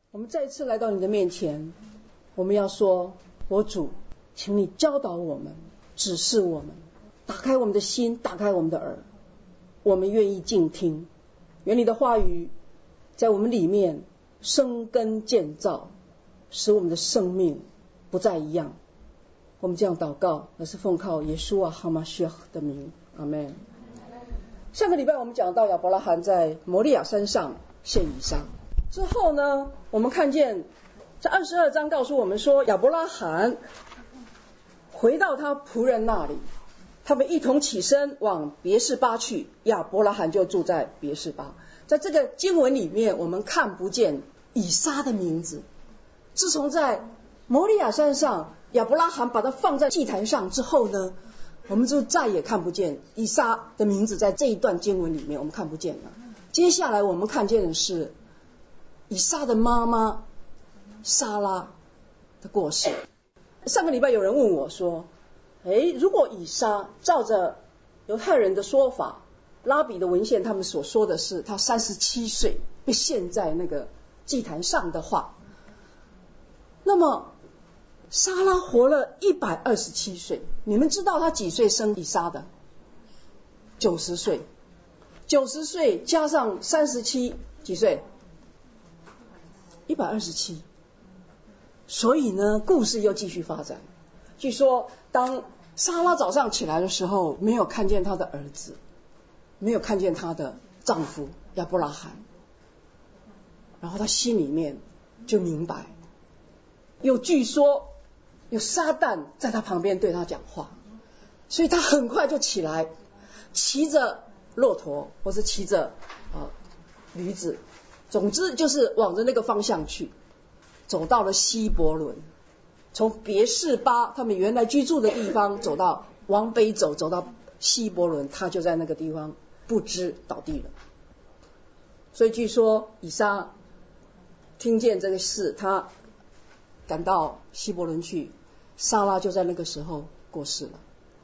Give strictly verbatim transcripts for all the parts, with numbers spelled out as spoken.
我们再次来到你的面前，我们要说，我主，请你教导我们，指示我们，打开我们的心，打开我们的耳，我们愿意静听。愿你的话语在我们里面生根建造，使我们的生命不再一样。我们这样祷告，那是奉靠耶稣啊哈马谢赫的名，阿们。上个礼拜我们讲到亚伯拉罕在摩利亚山上献以撒之后呢，我们看见这二十二章告诉我们说，亚伯拉罕回到他仆人那里，他们一同起身往别是巴去，亚伯拉罕就住在别是巴。在这个经文里面，我们看不见以撒的名字。自从在摩利亚山上亚伯拉罕把它放在祭坛上之后呢，我们就再也看不见以撒的名字。在这一段经文里面我们看不见了。接下来我们看见的是以撒的妈妈撒拉的过世。上个礼拜有人问我说，诶，如果以撒照着犹太人的说法，拉比的文献他们所说的是他三十七岁被献在那个祭坛上的话，那么撒拉活了一百二十七岁。你们知道他几岁生以撒的？九十岁。九十岁加上三十七，几岁？一百二十七。所以呢，故事又继续发展。据说当撒拉早上起来的时候，没有看见她的儿子，没有看见她的丈夫亚伯拉罕，然后她心里面就明白。又据说有撒旦在她旁边对她讲话，所以她很快就起来，骑着骆驼或是骑着、呃、驴子，总之就是往着那个方向去，走到了希伯伦，从别是巴他们原来居住的地方走到往北走，走到希伯伦，他就在那个地方不知倒地了。所以据说以撒听见这个事，他赶到希伯伦去，撒拉就在那个时候过世了。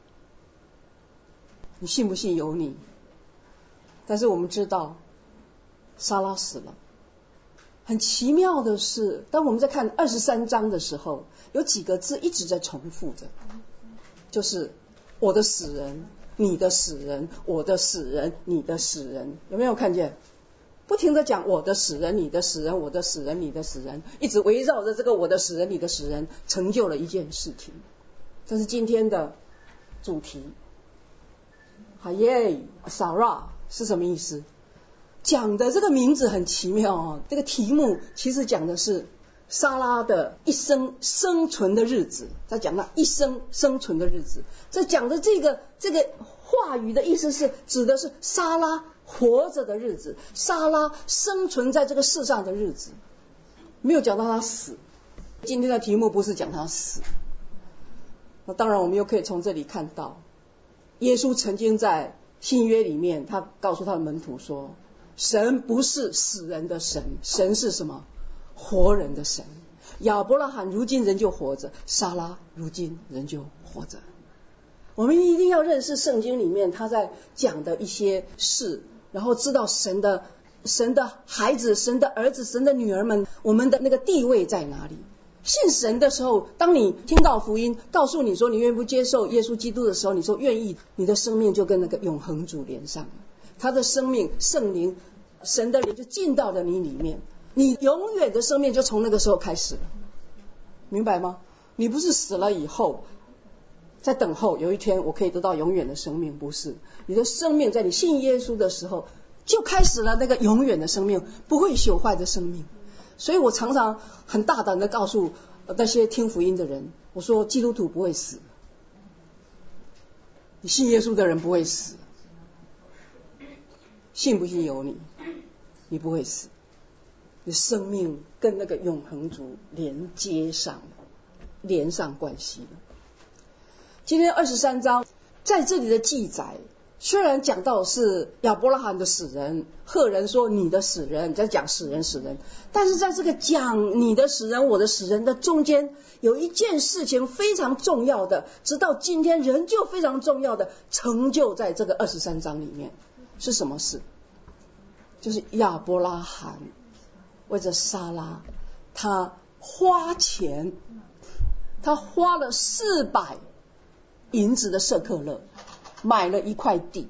你信不信由你，但是我们知道撒拉死了。很奇妙的是，当我们在看二十三章的时候，有几个字一直在重复着，就是我的死人，你的死人，我的死人，你的死人。有没有看见？不停的讲我的死人，你的死人，我的死人，你的死人，一直围绕着这个我的死人，你的死人，成就了一件事情。这是今天的主题。哈耶撒拉是什么意思？讲的这个名字很奇妙哦，这个题目其实讲的是撒拉的一生生存的日子，在讲他一生生存的日子。在讲的这个这个话语的意思是指的是撒拉活着的日子，撒拉生存在这个世上的日子，没有讲到他死。今天的题目不是讲他死。那当然我们又可以从这里看到，耶稣曾经在新约里面他告诉他的门徒说，神不是死人的神，神是什么？活人的神。亚伯拉罕如今仍旧活着，撒拉如今仍旧活着。我们一定要认识圣经里面他在讲的一些事，然后知道神的神的孩子，神的儿子，神的女儿们，我们的那个地位在哪里。信神的时候，当你听到福音告诉你说你愿不接受耶稣基督的时候，你说愿意，你的生命就跟那个永恒主连上了。他的生命圣灵神的灵就进到了你里面，你永远的生命就从那个时候开始了。明白吗？你不是死了以后在等候有一天我可以得到永远的生命，不是。你的生命在你信耶稣的时候就开始了那个永远的生命，不会朽坏的生命。所以我常常很大胆的告诉那些听福音的人，我说基督徒不会死，你信耶稣的人不会死，信不信由你，你不会死，你生命跟那个永恒主连接上了，连上关系了。今天二十三章在这里的记载，虽然讲到是亚伯拉罕的死人，赫人说你的死人，在讲死人死人，但是在这个讲你的死人我的死人的中间，有一件事情非常重要的，直到今天仍旧非常重要的成就在这个二十三章里面。是什么事？就是亚伯拉罕为着撒拉他花钱，他花了四百银子的舍客勒，买了一块地，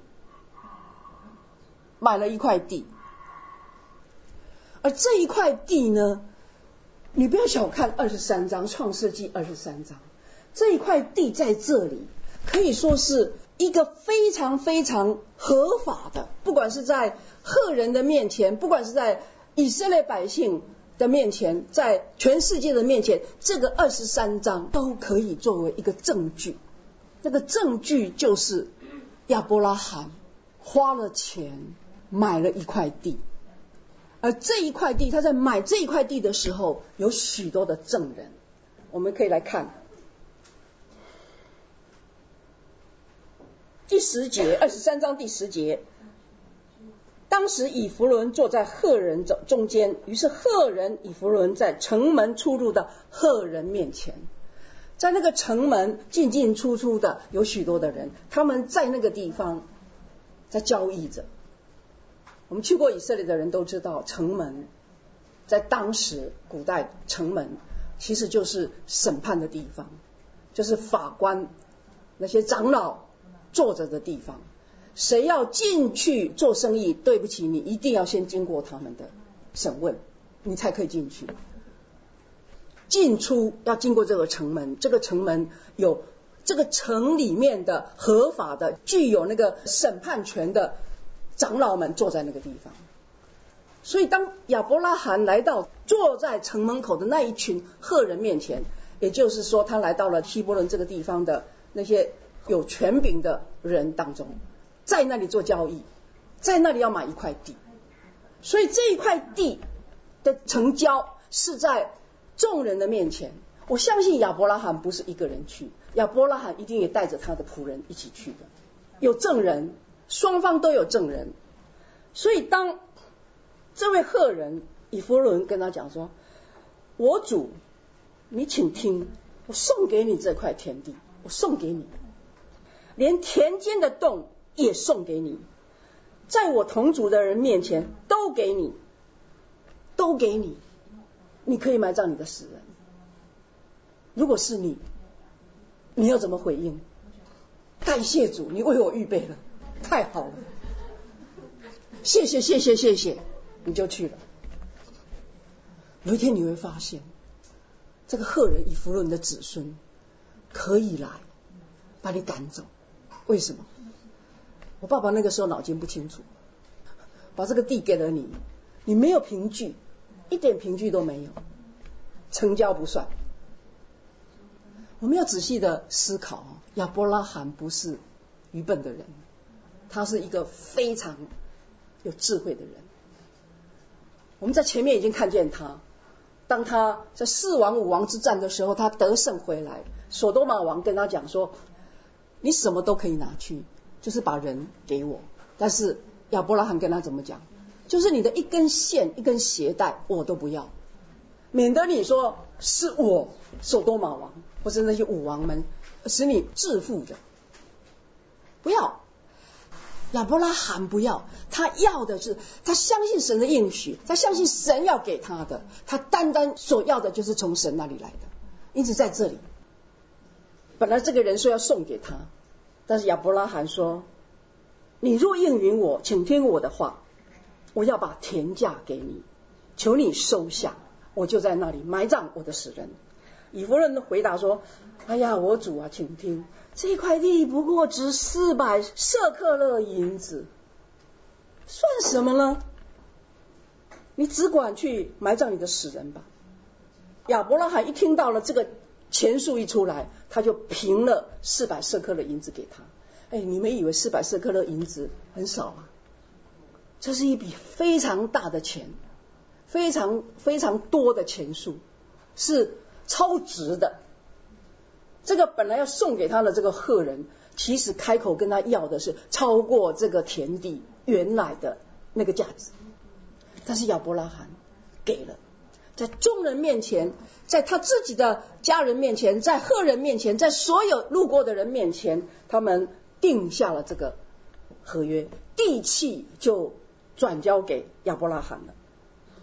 买了一块地。而这一块地呢，你不要小看二十三章创世纪二十三章，这一块地在这里可以说是一个非常非常合法的，不管是在赫人的面前，不管是在以色列百姓的面前，在全世界的面前，这个二十三章都可以作为一个证据。那个证据就是亚伯拉罕花了钱买了一块地，而这一块地，他在买这一块地的时候有许多的证人。我们可以来看第十节，二十三章第十节。当时以弗伦坐在赫人中间，于是赫人以弗伦在城门出入的赫人面前，在那个城门进进出出的有许多的人，他们在那个地方在交易着。我们去过以色列的人都知道，城门在当时古代城门其实就是审判的地方，就是法官那些长老坐着的地方。谁要进去做生意，对不起，你一定要先经过他们的审问，你才可以进去。进出要经过这个城门，这个城门有这个城里面的合法的具有那个审判权的长老们坐在那个地方。所以当亚伯拉罕来到坐在城门口的那一群赫人面前，也就是说他来到了希伯伦这个地方的那些有权柄的人当中，在那里做交易，在那里要买一块地。所以这一块地的成交是在众人的面前。我相信亚伯拉罕不是一个人去，亚伯拉罕一定也带着他的仆人一起去的，有证人，双方都有证人。所以当这位赫人以弗伦跟他讲说，我主，你请听，我送给你这块田地，我送给你，连田间的洞也送给你，在我同族的人面前都给你，都给你，你可以埋葬你的死人。如果是你，你要怎么回应？感谢主，你为我预备了，太好了，谢谢谢谢谢谢，你就去了。有一天你会发现，这个赫人以弗伦的子孙可以来把你赶走。为什么？我爸爸那个时候脑筋不清楚，把这个地给了你，你没有凭据，一点凭据都没有，成交不算。我们要仔细的思考，亚伯拉罕不是愚笨的人，他是一个非常有智慧的人。我们在前面已经看见他，当他在四王五王之战的时候，他得胜回来，所多玛王跟他讲说，你什么都可以拿去，就是把人给我。但是亚伯拉罕跟他怎么讲？就是你的一根线一根鞋带我都不要，免得你说是我所多玛王或是那些武王们使你致富的。不要，亚伯拉罕不要，他要的是他相信神的应许，他相信神要给他的，他单单所要的就是从神那里来的。因此在这里，本来这个人说要送给他，但是亚伯拉罕说，你若应允我，请听我的话，我要把田价给你，求你收下，我就在那里埋葬我的死人。以弗伦回答说，哎呀，我主啊，请听，这块地不过值四百舍客勒银子，算什么呢？你只管去埋葬你的死人吧。亚伯拉罕一听到了这个钱数一出来，他就凭了四百舍客勒银子给他。哎，你们以为四百舍客勒银子很少啊？这是一笔非常大的钱，非常非常多的钱数，是超值的。这个本来要送给他的这个赫人，其实开口跟他要的是超过这个田地原来的那个价值，但是亚伯拉罕给了，在众人面前，在他自己的家人面前，在赫人面前，在所有路过的人面前，他们定下了这个合约，地契就转交给亚伯拉罕了。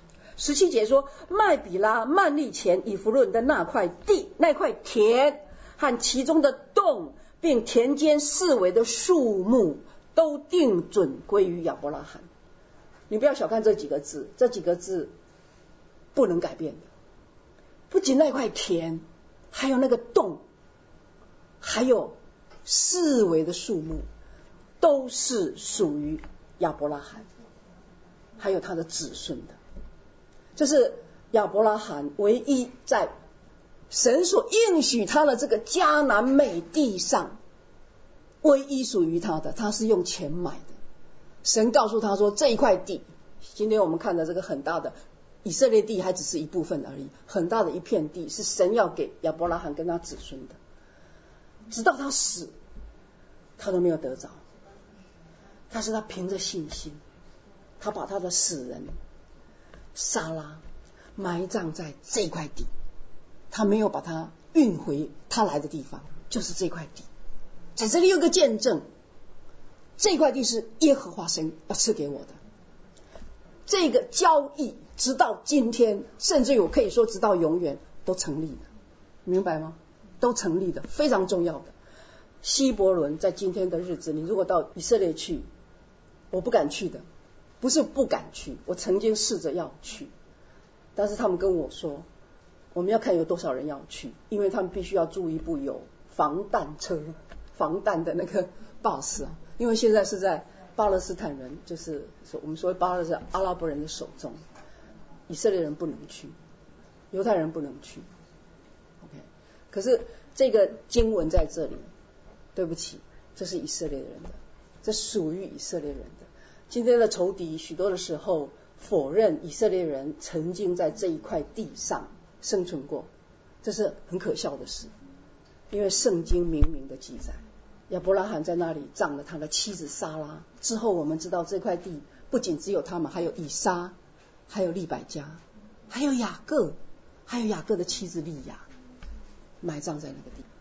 十七节说，麦比拉、曼利前、以弗伦的那块地、那块田和其中的洞，并田间四围的树木，都定准归于亚伯拉罕。你不要小看这几个字，这几个字不能改变的。不仅那块田，还有那个洞，还有四围的树木，都是属于亚伯拉罕还有他的子孙的。这是亚伯拉罕唯一在神所应许他的这个迦南美地上唯一属于他的，他是用钱买的。神告诉他说，这一块地，今天我们看的这个很大的以色列地还只是一部分而已，很大的一片地是神要给亚伯拉罕跟他子孙的，直到他死他都没有得着。但是他凭着信心，他把他的死人撒拉埋葬在这块地，他没有把他运回他来的地方，就是这块地。在这里有个见证，这块地是耶和华神要赐给我的。这个交易直到今天，甚至我可以说直到永远都成立的，明白吗？都成立的，非常重要的。希伯伦在今天的日子，你如果到以色列去，我不敢去的，不是不敢去，我曾经试着要去，但是他们跟我说，我们要看有多少人要去，因为他们必须要租一部有防弹车、防弹的那个 bus 啊，因为现在是在巴勒斯坦人，就是我们说巴勒斯坦阿拉伯人的手中，以色列人不能去，犹太人不能去。OK， 可是这个经文在这里，对不起，这是以色列人的，这属于以色列人的。今天的仇敌许多的时候否认以色列人曾经在这一块地上生存过，这是很可笑的事，因为圣经明明的记载，亚伯拉罕在那里葬了他的妻子撒拉。之后我们知道这块地不仅只有他们，还有以撒，还有利百加，还有雅各，还有雅各的妻子利亚埋葬在那个地。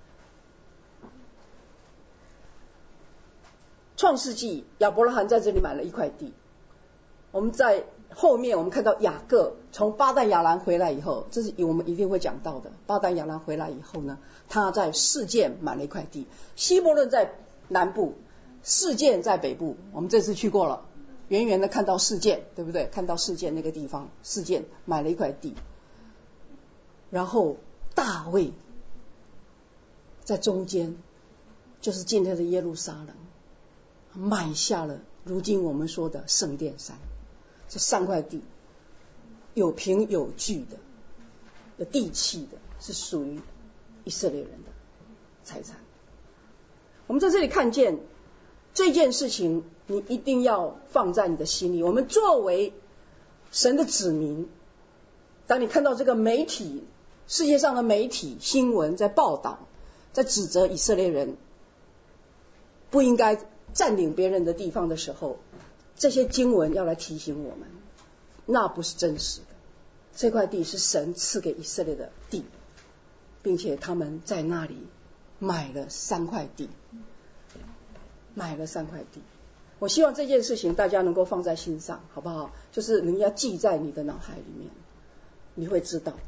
创世纪，亚伯拉罕在这里买了一块地。我们在后面我们看到雅各从巴旦亚兰回来以后，这是我们一定会讲到的。巴旦亚兰回来以后呢，他在示剑买了一块地。希伯伦在南部，示剑在北部。我们这次去过了，远远的看到示剑，对不对？看到示剑那个地方，示剑买了一块地。然后大卫在中间，就是今天的耶路撒冷，买下了如今我们说的圣殿山。这三块地有凭有据的，有地契的，是属于以色列人的财产。我们在这里看见这件事情，你一定要放在你的心里。我们作为神的子民，当你看到这个媒体，世界上的媒体新闻在报道，在指责以色列人不应该占领别人的地方的时候，这些经文要来提醒我们，那不是真实的。这块地是神赐给以色列的地，并且他们在那里买了三块地，买了三块地。我希望这件事情大家能够放在心上，好不好？就是你要记在你的脑海里面，你会知道。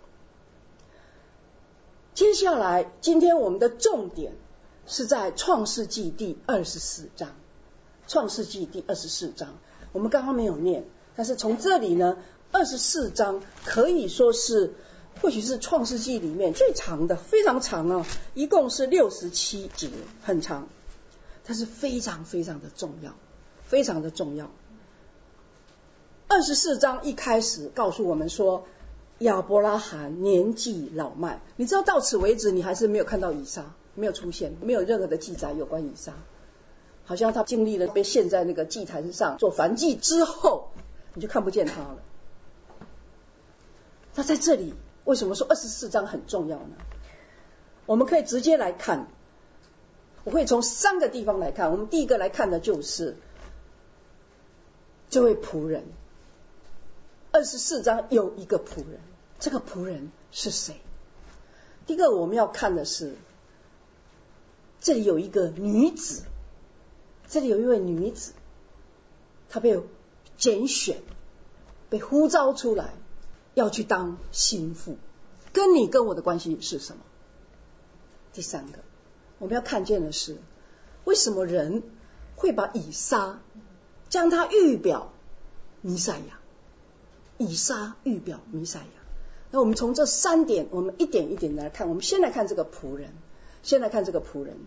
接下来，今天我们的重点是在创世纪第二十四章。创世纪第二十四章，我们刚刚没有念，但是从这里呢，二十四章可以说是或许是创世纪里面最长的，非常长啊，一共是六十七节，很长，但是非常非常的重要，非常的重要。二十四章一开始告诉我们说，亚伯拉罕年纪老迈，你知道到此为止你还是没有看到以撒，没有出现，没有任何的记载有关以撒，好像他经历了被献在那个祭坛上做燔祭之后，你就看不见他了。那在这里为什么说二十四章很重要呢？我们可以直接来看，我会从三个地方来看。我们第一个来看的就是这位仆人。二十四章有一个仆人，这个仆人是谁？第一个我们要看的是，这里有一个女子，这里有一位女子，她被拣选，被呼召出来要去当心腹，跟你跟我的关系是什么？第三个，我们要看见的是，为什么人会把以撒将他预表弥赛亚？以撒预表弥赛亚。那我们从这三点，我们一点一点来看。我们先来看这个仆人，先来看这个仆人。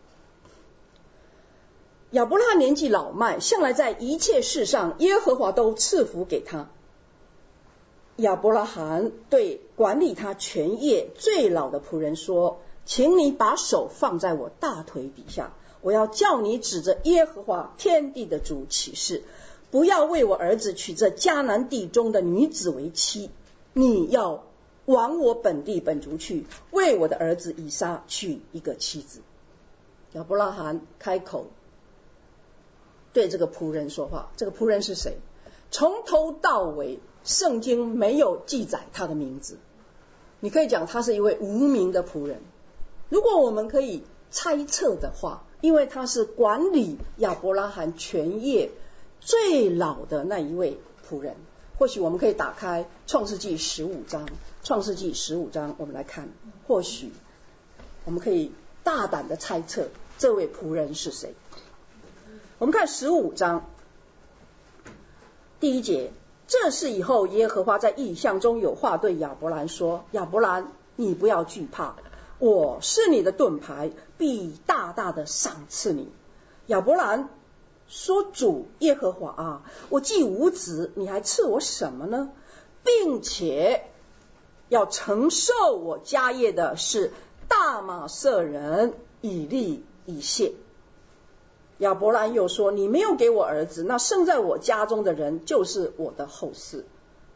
亚伯拉罕年纪老迈，向来在一切事上耶和华都赐福给他。亚伯拉罕对管理他全业最老的仆人说，请你把手放在我大腿底下，我要叫你指着耶和华天地的主起誓，不要为我儿子娶这迦南地中的女子为妻，你要往我本地本族去，为我的儿子以撒娶一个妻子。亚伯拉罕开口对这个仆人说话，这个仆人是谁？从头到尾圣经没有记载他的名字，你可以讲他是一位无名的仆人。如果我们可以猜测的话，因为他是管理亚伯拉罕全业最老的那一位仆人，或许我们可以打开创世纪十五章，创世纪十五章我们来看，或许我们可以大胆的猜测这位仆人是谁。我们看十五章第一节，这事以后耶和华在异象中有话对亚伯兰说，亚伯兰，你不要惧怕，我是你的盾牌，必大大的赏赐你。亚伯兰说，主耶和华啊，我既无子，你还赐我什么呢？并且要承受我家业的是大马色人以利以谢。亚伯兰又说，你没有给我儿子，那生在我家中的人就是我的后嗣。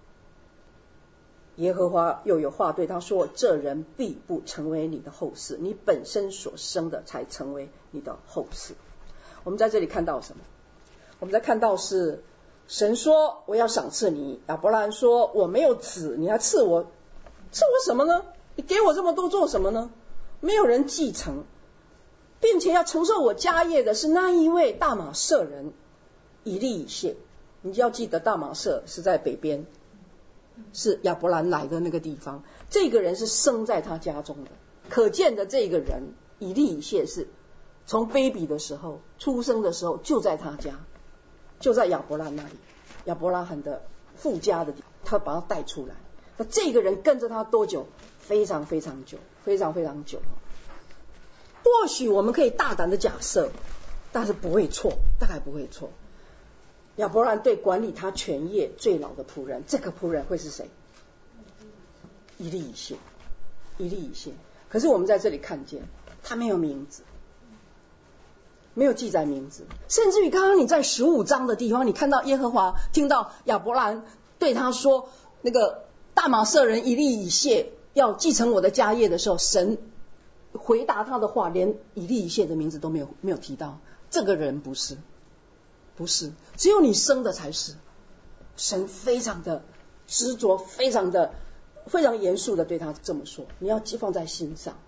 耶和华又有话对他说，这人必不成为你的后嗣，你本身所生的才成为你的后嗣。我们在这里看到什么？我们在看到是神说我要赏赐你，亚伯兰说我没有子，你还赐我，赐我什么呢？你给我这么多做什么呢？没有人继承，并且要承受我家业的是那一位大马色人以利以谢。你就要记得大马色是在北边，是亚伯兰来的那个地方，这个人是生在他家中的，可见的这个人以利以谢是从 baby 的时候出生的时候就在他家，就在亚伯兰那里，亚伯拉罕的父家的地方，他把他带出来。那这个人跟着他多久？非常非常久，非常非常久。或许我们可以大胆的假设，但是不会错，大概不会错。亚伯兰对管理他全业最老的仆人，这个仆人会是谁？以利以谢，以利以谢。可是我们在这里看见他没有名字，没有记载名字，甚至于刚刚你在十五章的地方，你看到耶和华听到亚伯兰对他说，那个大马色人以利以谢要继承我的家业的时候，神回答他的话连以利以谢的名字都没有没有提到。这个人不是，不是，只有你生的才是。神非常的执着，非常的非常严肃的对他这么说，你要放在心上。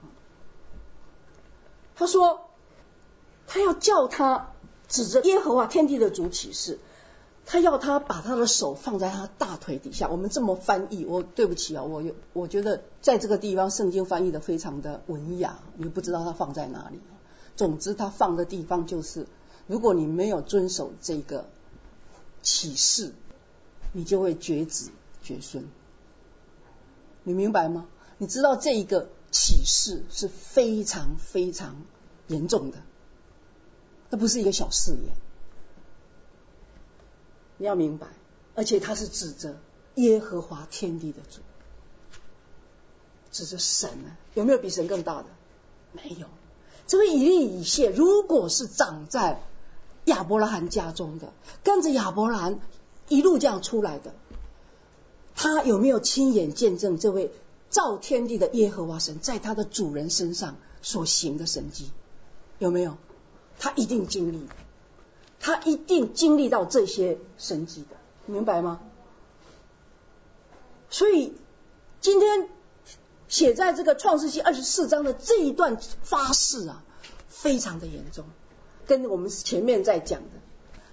他说他要叫他指着耶和华天地的主起誓，他要他把他的手放在他大腿底下。我们这么翻译，我对不起啊，我有我觉得在这个地方圣经翻译的非常的文雅，你不知道他放在哪里。总之他放的地方就是，如果你没有遵守这个启示，你就会绝子绝孙。你明白吗？你知道这一个启示是非常非常严重的，那不是一个小事言。你要明白，而且他是指着耶和华天地的主，指着神啊，有没有比神更大的？没有。这个以利以谢如果是长在亚伯拉罕家中的，跟着亚伯兰一路这样出来的，他有没有亲眼见证这位造天地的耶和华神在他的主人身上所行的神迹？有没有？他一定经历，他一定经历到这些神迹的，明白吗？所以今天写在这个创世纪二十四章的这一段发誓啊，非常的严重，跟我们前面在讲的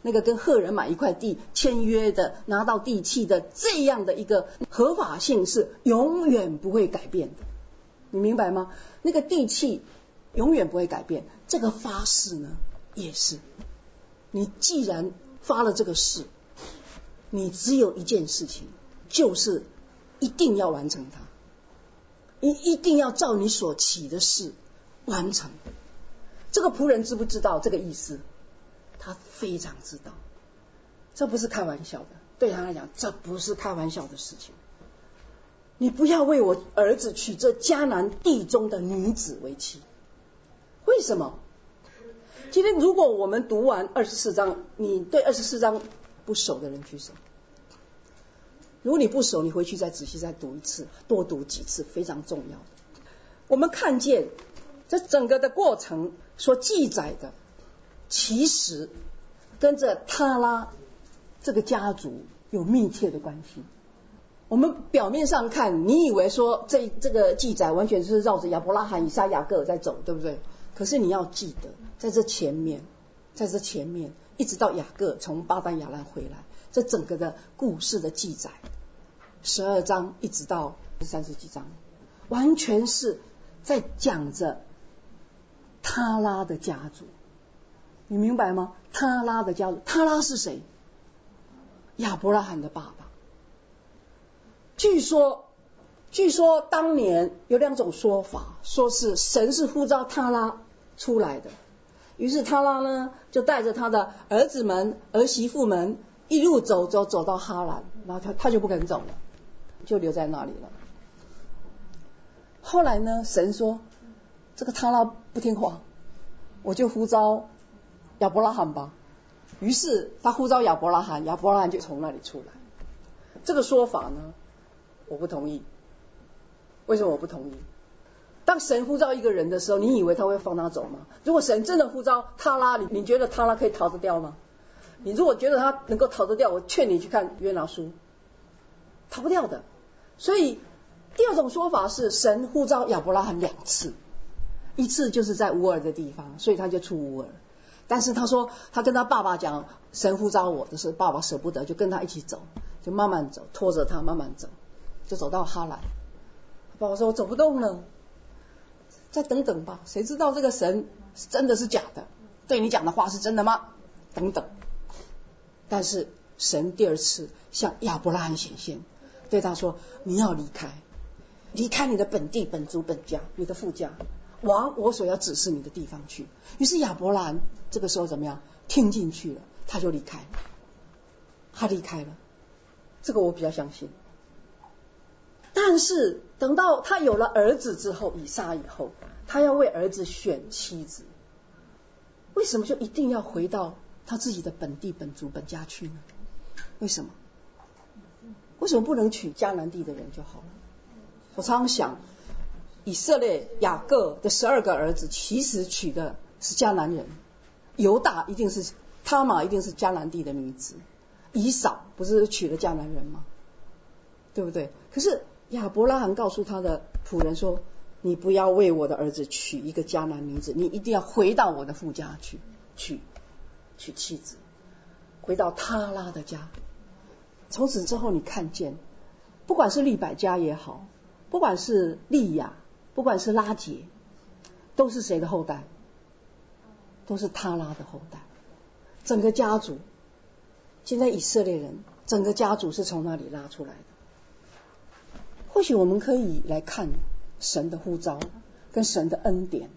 那个跟赫人买一块地签约的，拿到地契的这样的一个合法性是永远不会改变的，你明白吗？那个地契永远不会改变，这个发誓呢也是，你既然发了这个誓，你只有一件事情，就是一定要完成它，你一定要照你所起的誓完成。这个仆人知不知道这个意思？他非常知道，这不是开玩笑的，对他来讲这不是开玩笑的事情。你不要为我儿子娶这迦南地中的女子为妻。为什么？今天如果我们读完二十四章，你对二十四章不熟的人举手。如果你不熟，你回去再仔细再读一次，多读几次，非常重要的。我们看见这整个的过程所记载的，其实跟着他拉这个家族有密切的关系。我们表面上看，你以为说这这个记载完全是绕着亚伯拉罕、以撒、雅各在走，对不对？可是你要记得，在这前面，在这前面，一直到雅各从巴丹亚兰回来，这整个的故事的记载，十二章一直到三十几章，完全是在讲着他拉的家族。你明白吗？他拉的家族，他拉是谁？亚伯拉罕的爸爸。据说，据说当年有两种说法，说是神是呼召他拉出来的，于是他拉呢就带着他的儿子们、儿媳妇们一路走走走到哈兰，然后他他就不肯走了，就留在那里了。后来呢，神说这个他拉不听话，我就呼召亚伯拉罕吧。于是他呼召亚伯拉罕，亚伯拉罕就从那里出来。这个说法呢，我不同意。为什么我不同意？当神呼召一个人的时候，你以为他会放他走吗？如果神真的呼召他拉，你觉得他拉可以逃得掉吗？你如果觉得他能够逃得掉，我劝你去看约拿书，逃不掉的。所以第二种说法是神呼召亚伯拉罕两次，一次就是在乌尔的地方，所以他就出乌尔。但是他说他跟他爸爸讲，神呼召我的时候，爸爸舍不得，就跟他一起走，就慢慢走，拖着他慢慢走，就走到哈兰。爸爸说我走不动了，再等等吧，谁知道这个神真的是假的，对你讲的话是真的吗？等等。但是神第二次向亚伯拉罕显现，对他说你要离开，离开你的本地本族本家，你的父家，往我所要指示你的地方去。于是亚伯拉罕这个时候怎么样？听进去了，他就离开了，他离开了。这个我比较相信。但是等到他有了儿子之后，以撒以后，他要为儿子选妻子，为什么就一定要回到他自己的本地本族本家去呢？为什么？为什么不能娶迦南地的人就好了？我常常想，以色列雅各的十二个儿子其实娶的是迦南人，犹大一定是他玛一定是迦南地的女子，以扫不是娶了迦南人吗？对不对？可是亚伯拉罕告诉他的仆人说，你不要为我的儿子娶一个迦南女子，你一定要回到我的父家去，娶娶妻子，回到他拉的家。从此之后你看见，不管是利百加也好，不管是利亚，不管是拉结，都是谁的后代？都是他拉的后代。整个家族，现在以色列人整个家族是从那里拉出来的。或许我们可以来看神的呼召跟神的恩典，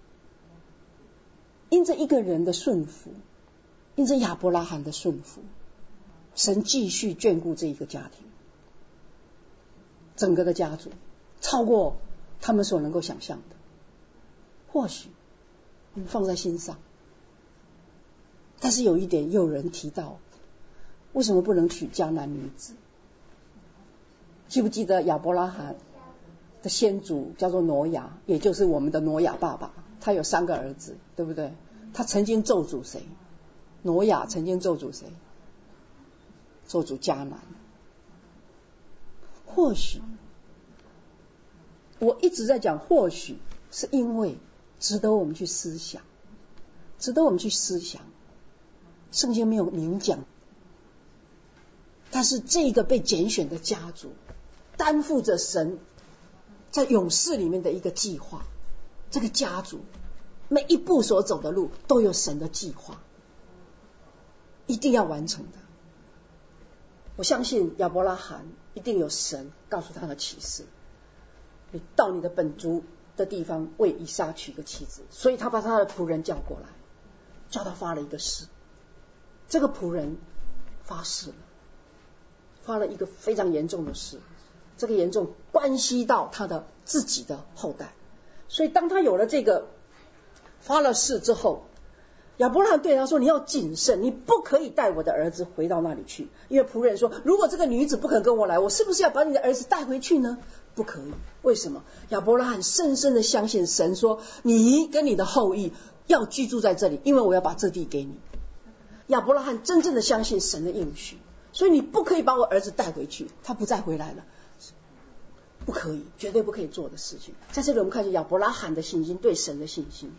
因着一个人的顺服，因着亚伯拉罕的顺服，神继续眷顾这一个家庭，整个的家族超过他们所能够想象的。或许我们放在心上，但是有一点，有人提到，为什么不能娶迦南女子？记不记得亚伯拉罕的先祖叫做挪亚，也就是我们的挪亚爸爸，他有三个儿子，对不对？他曾经咒诅谁？挪亚曾经咒诅谁？咒诅迦南。或许我一直在讲或许，是因为值得我们去思想，值得我们去思想。 圣经没有明讲，但是这个被拣选的家族担负着神在勇士里面的一个计划，这个家族每一步所走的路都有神的计划，一定要完成的。我相信亚伯拉罕一定有神告诉他的启示，你到你的本族的地方为以撒娶个妻子，所以他把他的仆人叫过来，叫他发了一个誓。这个仆人发誓了，发了一个非常严重的誓，这个严重关系到他的自己的后代。所以当他有了这个发了誓之后，亚伯拉罕对他说，你要谨慎，你不可以带我的儿子回到那里去。因为仆人说，如果这个女子不肯跟我来，我是不是要把你的儿子带回去呢？不可以。为什么？亚伯拉罕深深的相信神说，你跟你的后裔要居住在这里，因为我要把这地给你。亚伯拉罕真正的相信神的应许，所以你不可以把我儿子带回去，他不再回来了，不可以，绝对不可以做的事情。在这里我们看见亚伯拉罕的信心，对神的信心。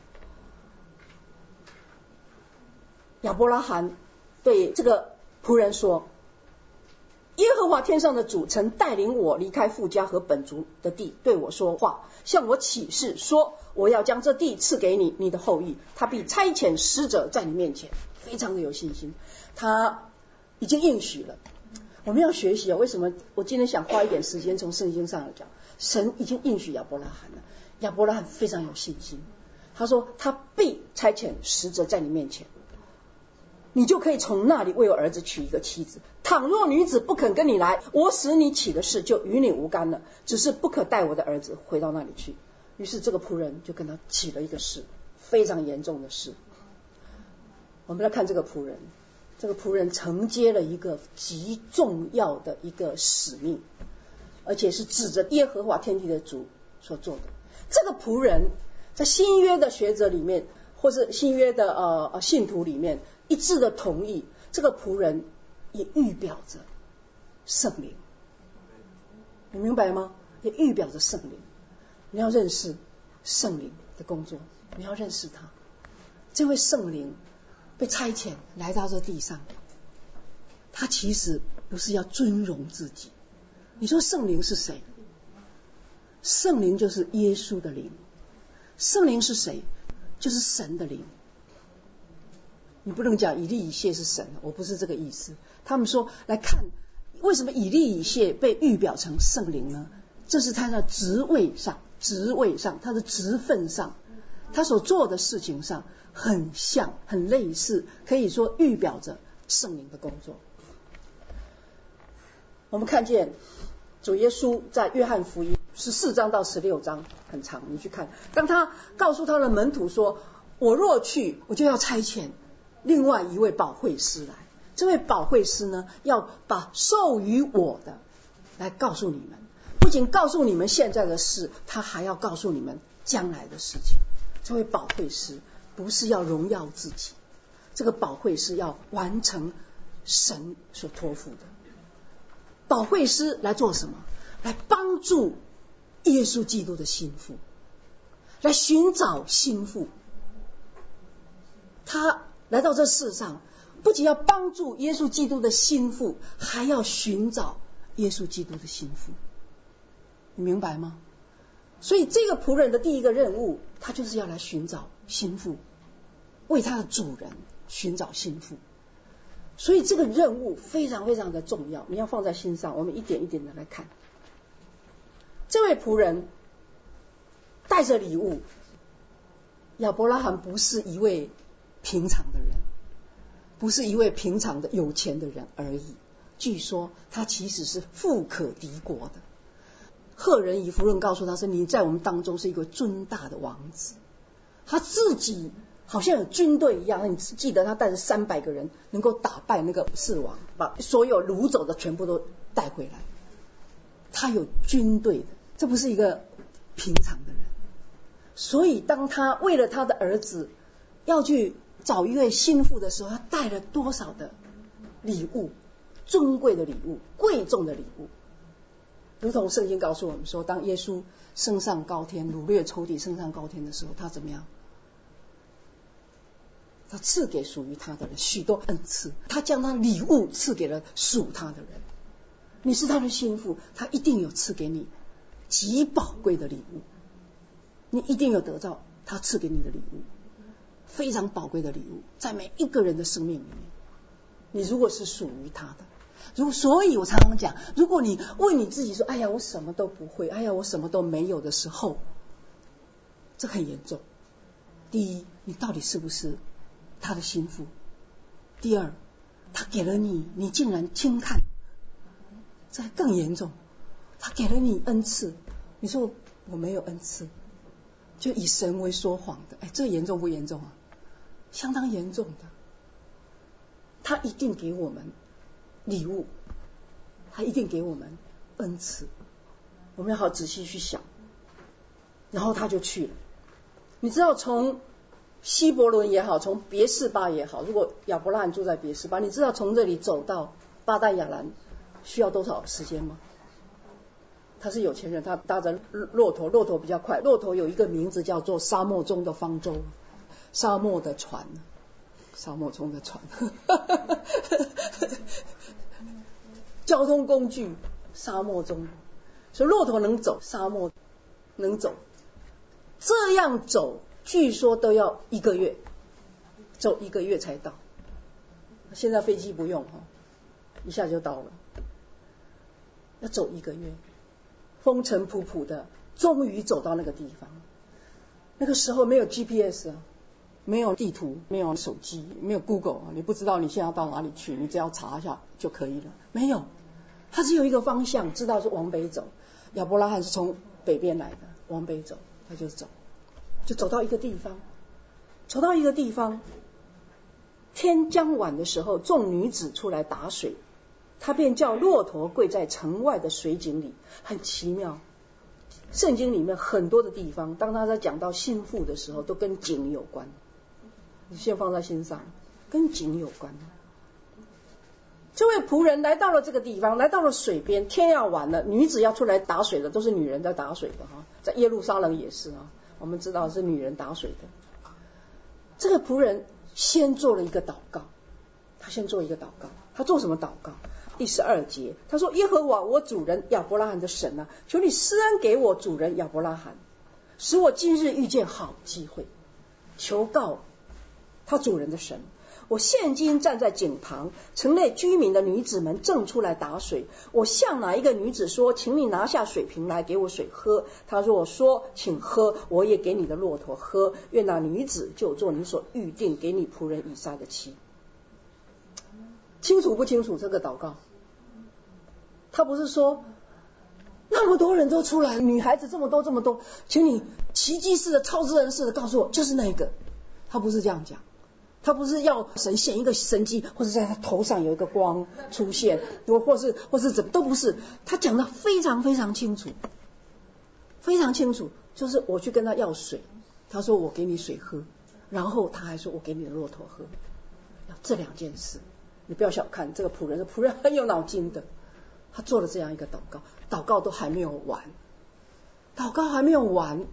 亚伯拉罕对这个仆人说，耶和华天上的主曾带领我离开父家和本族的地，对我说话，向我起誓说，我要将这地赐给你，你的后裔，他必差遣使者在你面前。非常的有信心，他已经应许了。我们要学习啊，为什么我今天想花一点时间从圣经上来讲，神已经应许亚伯拉罕了，亚伯拉罕非常有信心。他说他必差遣使者在你面前，你就可以从那里为我儿子娶一个妻子。倘若女子不肯跟你来，我使你起的事就与你无干了，只是不可带我的儿子回到那里去。于是这个仆人就跟他起了一个誓，非常严重的誓。我们来看这个仆人，这个仆人承接了一个极重要的一个使命，而且是指着耶和华天地的主所做的。这个仆人在新约的学者里面，或是新约的呃信徒里面一致的同意，这个仆人也预表着圣灵。你明白吗？也预表着圣灵。你要认识圣灵的工作，你要认识他。这位圣灵被差遣来到这地上，他其实不是要尊荣自己。你说圣灵是谁？圣灵就是耶稣的灵。圣灵是谁？就是神的灵。你不能讲以利以谢是神，我不是这个意思。他们说来看为什么以利以谢被预表成圣灵呢？这是他的职位上，职位上，他的职分上，他所做的事情上很像，很类似，可以说预表着圣灵的工作。我们看见主耶稣在约翰福音十四章到十六章很长，你去看，当他告诉他的门徒说，我若去，我就要差遣另外一位保惠师来，这位保惠师呢，要把授予我的来告诉你们，不仅告诉你们现在的事，他还要告诉你们将来的事情。这位保惠师不是要荣耀自己，这个保惠师要完成神所托付的。保惠师来做什么？来帮助耶稣基督的心腹，来寻找心腹。他来到这世上，不仅要帮助耶稣基督的心腹，还要寻找耶稣基督的心腹。你明白吗？所以这个仆人的第一个任务，他就是要来寻找心腹，为他的主人寻找心腹。所以这个任务非常非常的重要，你要放在心上。我们一点一点的来看，这位仆人带着礼物。亚伯拉罕不是一位平常的人，不是一位平常的有钱的人而已。据说他其实是富可敌国的。赫人以弗论告诉他说，你在我们当中是一个尊大的王子。他自己好像有军队一样，你记得他带着三百个人能够打败那个士王，把所有掳走的全部都带回来。他有军队的，这不是一个平常的人。所以当他为了他的儿子要去找一位心腹的时候，他带了多少的礼物，尊贵的礼物，贵重的礼物。如同圣经告诉我们说，当耶稣升上高天，掳掠仇敌升上高天的时候，他怎么样？ 他赐给属于他的人许多恩赐，他将他礼物赐给了属他的人。你是他的心腹，他一定有赐给你极宝贵的礼物，你一定有得到他赐给你的礼物，非常宝贵的礼物，在每一个人的生命里面。你如果是属于他的，如果所以我常常讲，如果你为你自己说，哎呀我什么都不会，哎呀我什么都没有的时候，这很严重。第一，你到底是不是他的心腹？第二，他给了你，你竟然轻看，这更严重。他给了你恩赐，你说我没有恩赐，就以神为说谎的，哎，这严重不严重啊？相当严重的。他一定给我们礼物，他一定给我们恩赐，我们要好仔细去想。然后他就去了。你知道从希伯伦也好，从别是巴也好，如果亚伯拉罕住在别是巴，你知道从这里走到巴旦亚兰需要多少时间吗？他是有钱人，他搭着骆驼，骆驼比较快。骆驼有一个名字叫做沙漠中的方舟，沙漠的船，沙漠中的船交通工具，沙漠中，所以骆驼能走，沙漠能走，这样走据说都要一个月，走一个月才到。现在飞机不用，一下就到了，要走一个月，风尘仆仆的，终于走到那个地方。那个时候没有 G P S 啊，没有地图，没有手机，没有 Google， 你不知道你现在要到哪里去，你只要查一下就可以了。没有，他只有一个方向，知道是往北走。亚伯拉罕是从北边来的，往北走，他就走，就走到一个地方，走到一个地方，天将晚的时候，众女子出来打水，他便叫骆驼跪在城外的水井里。很奇妙，圣经里面很多的地方，当他在讲到心腹的时候，都跟井有关。你先放在心上，跟井有关。这位仆人来到了这个地方，来到了水边，天要晚了，女子要出来打水的，都是女人在打水的哈，在耶路撒冷也是啊，我们知道是女人打水的。这个仆人先做了一个祷告，他先做一个祷告，他做什么祷告？第十二节，他说：耶和华我主人亚伯拉罕的神啊，求你施恩给我主人亚伯拉罕，使我今日遇见好机会，求告他主人的神。我现今站在井旁，城内居民的女子们正出来打水。我向哪一个女子说，请你拿下水瓶来给我水喝，她若说请喝，我也给你的骆驼喝，愿那女子就做你所预定给你仆人以撒的妻。清楚不清楚这个祷告？他不是说那么多人都出来，女孩子这么多这么多，请你奇迹式的超自然式的告诉我就是那个。他不是这样讲，他不是要神显一个神迹，或者在他头上有一个光出现，或是或是怎么都不是。他讲得非常非常清楚，非常清楚，就是我去跟他要水，他说我给你水喝，然后他还说我给你的骆驼喝，这两件事。你不要小看这个仆人，这仆人很有脑筋的，他做了这样一个祷告，祷告都还没有完，祷告还没有完。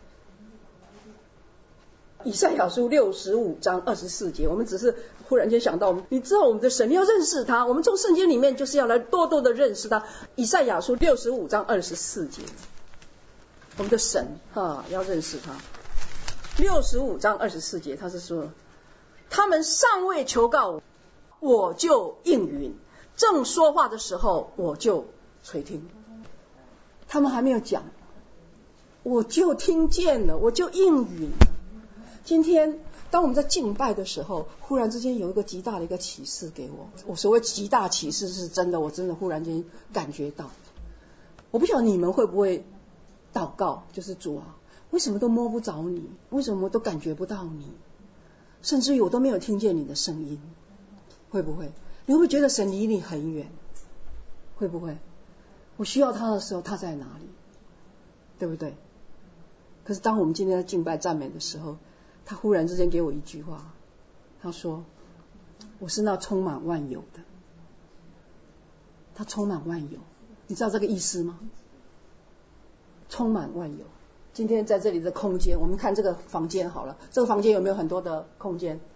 以赛亚书六十五章二十四节，我们只是忽然间想到，你知道我们的神，你要认识他，我们从圣经里面就是要来多多的认识他。以赛亚书六十五章二十四节，我们的神哈要认识他。六十五章二十四节，他是说，他们尚未求告我，我就应允，正说话的时候我就垂听。他们还没有讲，我就听见了，我就应允了。今天当我们在敬拜的时候，忽然之间有一个极大的一个启示给我，我所谓极大启示是真的，我真的忽然间感觉到。我不晓得你们会不会祷告，就是主啊，为什么都摸不着你，为什么都感觉不到你，甚至于我都没有听见你的声音，会不会？你会不会觉得神离你很远？会不会？我需要他的时候他在哪里？对不对？可是当我们今天在敬拜赞美的时候，他忽然之间给我一句话，他说我是那充满万有的。他充满万有，你知道这个意思吗？充满万有。今天在这里的空间，我们看这个房间好了，这个房间有没有很多的空间？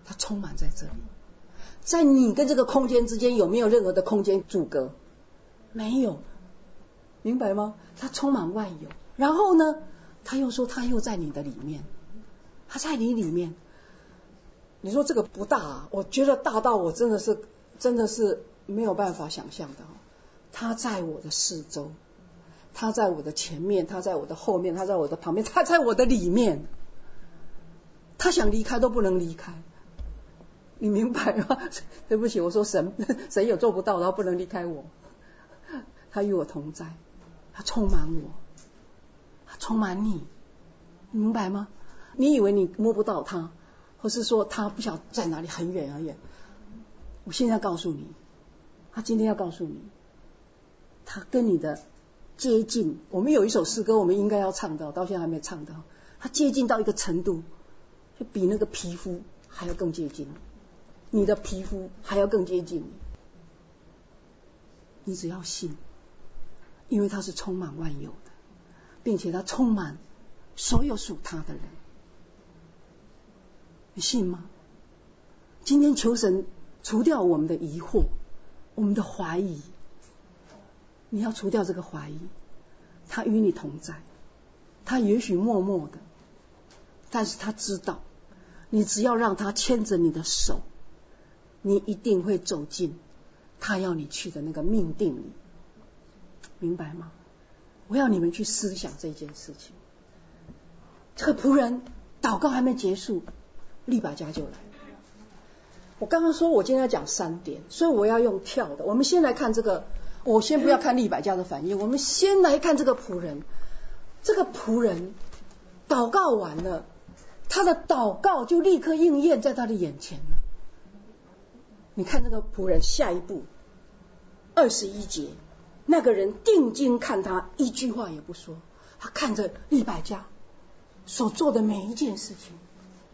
他充满在这里。在你跟这个空间之间有没有任何的空间阻隔？没有，明白吗？他充满万有。然后呢，他又说他又在你的里面，他在你里面。你说这个不大啊？我觉得大到我真的是真的是没有办法想象的。他在我的四周，他在我的前面，他在我的后面，他在我的旁边，他在我的里面。他想离开都不能离开。你明白吗？对不起，我说神神有做不到，然后不能离开我。他与我同在，他充满我，他充满你，你明白吗？你以为你摸不到他，或是说他不晓得在哪里，很远很远。我现在告诉你，他今天要告诉你，他跟你的接近。我们有一首诗歌，我们应该要唱到，到现在还没唱到。他接近到一个程度，就比那个皮肤还要更接近。你的皮肤还要更接近你，你只要信，因为他是充满万有的，并且他充满所有属他的人。你信吗？今天求神除掉我们的疑惑，我们的怀疑。你要除掉这个怀疑，他与你同在，他也许默默的，但是他知道，你只要让他牵着你的手，你一定会走进他要你去的那个命定里，明白吗？我要你们去思想这件事情。这个仆人祷告还没结束，利百加就来。我刚刚说我今天要讲三点，所以我要用跳的。我们先来看这个，我先不要看利百加的反应，我们先来看这个仆人。这个仆人祷告完了，他的祷告就立刻应验在他的眼前了。你看这个仆人下一步二十一节，那个人定睛看他，一句话也不说，他看着利百加所做的每一件事情，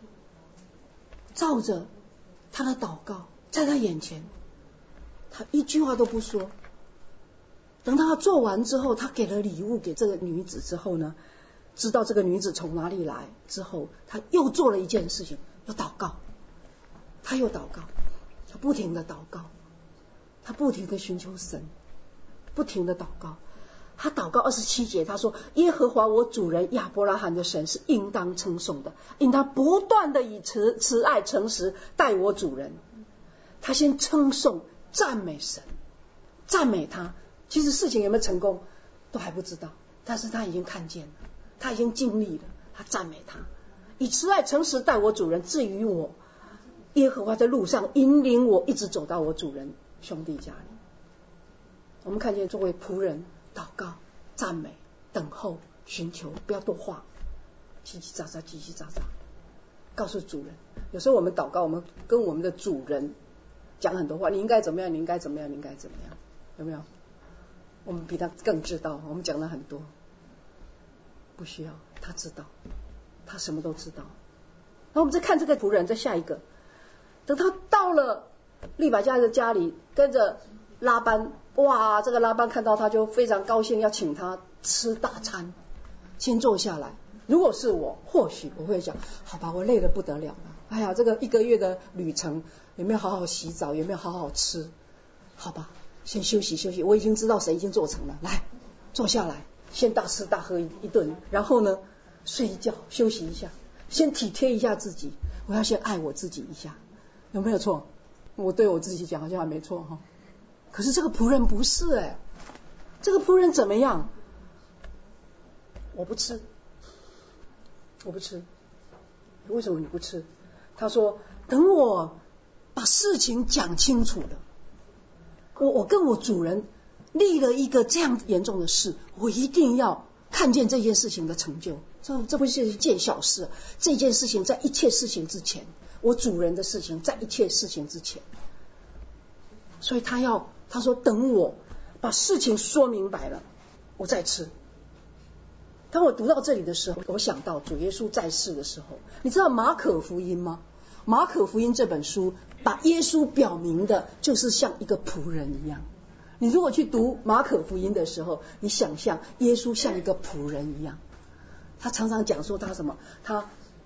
照着他的祷告在他眼前，他一句话都不说。等他做完之后，他给了礼物给这个女子之后呢，知道这个女子从哪里来之后，他又做了一件事情，又祷告，他又祷告，他不停的祷告，他不停的寻求神，不停的祷告。他祷告二十七节，他说：耶和华我主人亚伯拉罕的神是应当称颂的，应当不断的以慈慈爱诚实待我主人。他先称颂赞美神，赞美他。其实事情有没有成功都还不知道，但是他已经看见了，他已经经历了，他赞美他，以慈爱诚实待我主人。至于我，耶和华在路上引领我，一直走到我主人兄弟家里。我们看见作为仆人祷告、赞美、等候、寻求，不要多话，叽叽喳喳，叽叽喳喳，告诉主人。有时候我们祷告，我们跟我们的主人讲很多话，你应该怎么样，你应该怎么样，你应该怎么样，有没有？我们比他更知道，我们讲了很多，不需要，他知道，他什么都知道。然后我们再看这个仆人，再下一个，等他到了利百加的家里，跟着拉班，哇，这个拉班看到他就非常高兴，要请他吃大餐，先坐下来。如果是我，或许我会讲，好吧，我累得不得了了，哎呀，这个一个月的旅程，有没有好好洗澡，有没有好好吃？好吧，先休息休息，我已经知道谁已经做成了，来坐下来，先大吃大喝一顿，然后呢睡一觉休息一下，先体贴一下自己，我要先爱我自己一下，有没有错？我对我自己讲好像还没错哈。可是这个仆人不是哎、欸，这个仆人怎么样？我不吃，我不吃。为什么你不吃？他说等我把事情讲清楚了，我我跟我主人立了一个这样严重的事，我一定要看见这件事情的成就。这这不是一件小事，这件事情在一切事情之前，我主人的事情在一切事情之前。所以他要他说等我把事情说明白了，我再吃。当我读到这里的时候，我想到主耶稣在世的时候，你知道马可福音吗？马可福音这本书把耶稣表明的就是像一个仆人一样。你如果去读马可福音的时候，你想象耶稣像一个仆人一样，他常常讲说他什么，他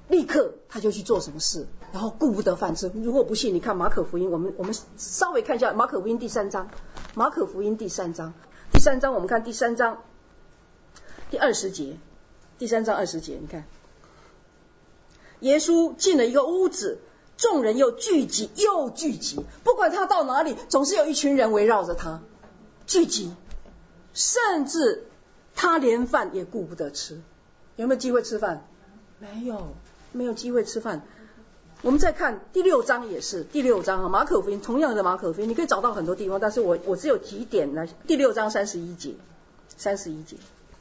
立刻他就去做什么事，然后顾不得饭吃。如果不信，你看马可福音，我们我们稍微看一下马可福音第三章，马可福音第三章，第三章我们看第三章第二十节，第三章二十节，你看，耶稣进了一个屋子，众人又聚集又聚集，不管他到哪里，总是有一群人围绕着他聚集，甚至他连饭也顾不得吃。有没有机会吃饭？没有，没有机会吃饭。我们再看第六章也是，第六章啊，马可福音同样的马可福音，你可以找到很多地方，但是我我只有几点来。第六章三十一节，三十一节，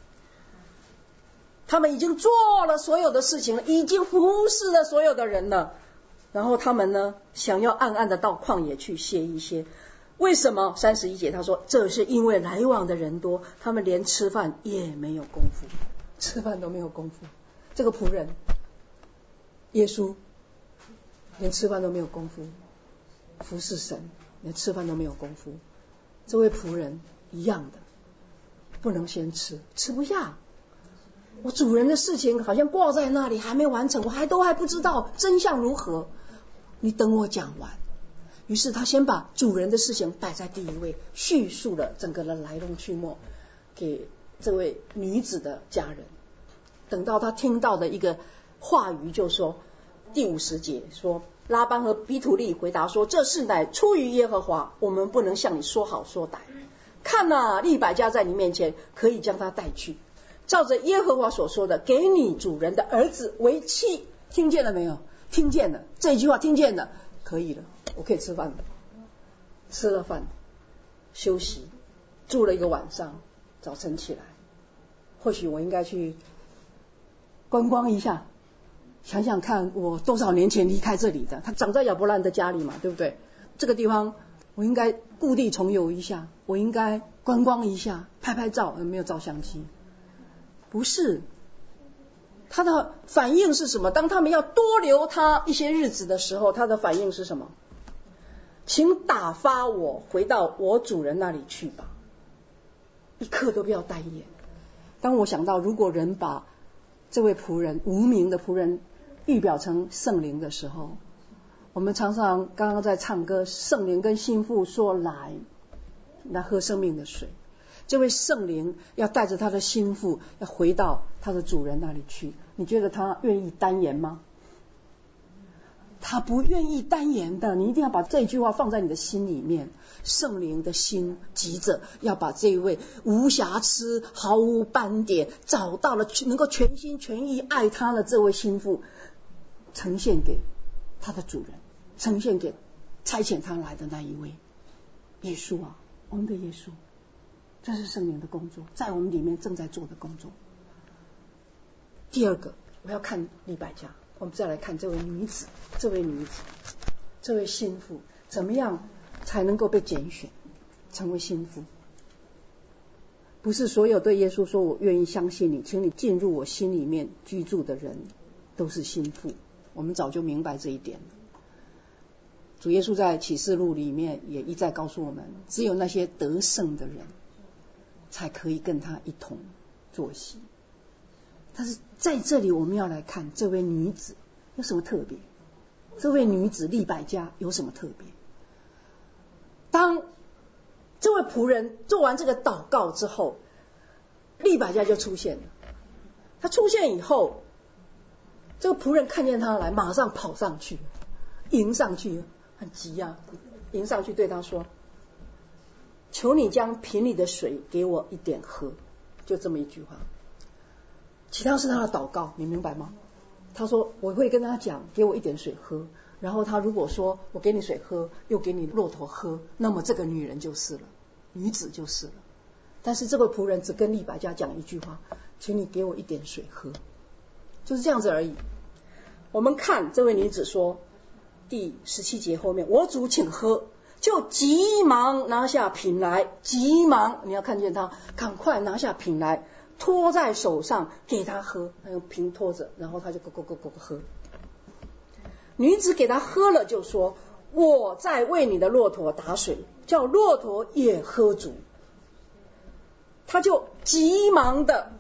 他们已经做了所有的事情了，已经服侍了所有的人了，然后他们呢，想要暗暗的到旷野去歇一歇。为什么？三十一节他说，这是因为来往的人多，他们连吃饭也没有功夫，吃饭都没有功夫。这个仆人耶稣连吃饭都没有功夫，服侍神连吃饭都没有功夫。这位仆人一样的，不能先吃，吃不下。我主人的事情好像挂在那里还没完成，我还都还不知道真相如何，你等我讲完。于是他先把主人的事情摆在第一位，叙述了整个的来龙去脉给这位女子的家人。等到他听到的一个话语，就说第五十节说，拉班和比土利回答说，这事乃出于耶和华，我们不能向你说好说歹。看啊，利百加在你面前，可以将他带去，照着耶和华所说的，给你主人的儿子为妻。听见了没有？听见了，这句话听见了，可以了，我可以吃饭了。吃了饭，休息，住了一个晚上，早晨起来，或许我应该去观光一下，想想看我多少年前离开这里的，他长在亚伯兰的家里嘛，对不对？这个地方我应该故地重游一下，我应该观光一下，拍拍照。有没有照相机？不是，他的反应是什么？当他们要多留他一些日子的时候，他的反应是什么？请打发我回到我主人那里去吧，一刻都不要怠延。当我想到如果人把这位仆人，无名的仆人预表成圣灵的时候，我们常常刚刚在唱歌，圣灵跟心腹说，来来喝生命的水。这位圣灵要带着他的心腹要回到他的主人那里去，你觉得他愿意单言吗？他不愿意单言的，你一定要把这句话放在你的心里面。圣灵的心急着要把这位无瑕疵毫无斑点找到了能够全心全意爱他的这位心腹呈现给他的主人，呈现给差遣他来的那一位耶稣啊，我们的耶稣。这是圣灵的工作，在我们里面正在做的工作。第二个，我要看利百加，我们再来看这位女子，这位女子，这位心腹，怎么样才能够被拣选成为心腹？不是所有对耶稣说我愿意相信你，请你进入我心里面居住的人都是心腹。我们早就明白这一点了。主耶稣在启示录里面也一再告诉我们，只有那些得胜的人才可以跟他一同坐席。但是在这里我们要来看这位女子有什么特别，这位女子利百加有什么特别。当这位仆人做完这个祷告之后，利百加就出现了。他出现以后，这个仆人看见他来，马上跑上去迎上去，很急啊，迎上去对他说，求你将瓶里的水给我一点喝。就这么一句话，其他是他的祷告，你明白吗？他说我会跟他讲，给我一点水喝，然后他如果说我给你水喝，又给你骆驼喝，那么这个女人就是了，女子就是了。但是这个仆人只跟利百加讲一句话，请你给我一点水喝，就是这样子而已。我们看这位女子说，第十七节后面，我主请喝，就急忙拿下瓶来，急忙，你要看见他赶快拿下瓶来，托在手上给他喝，他用瓶托着，然后他就咕咕咕咕喝。女子给他喝了，就说，我在为你的骆驼打水，叫骆驼也喝足。他就急忙的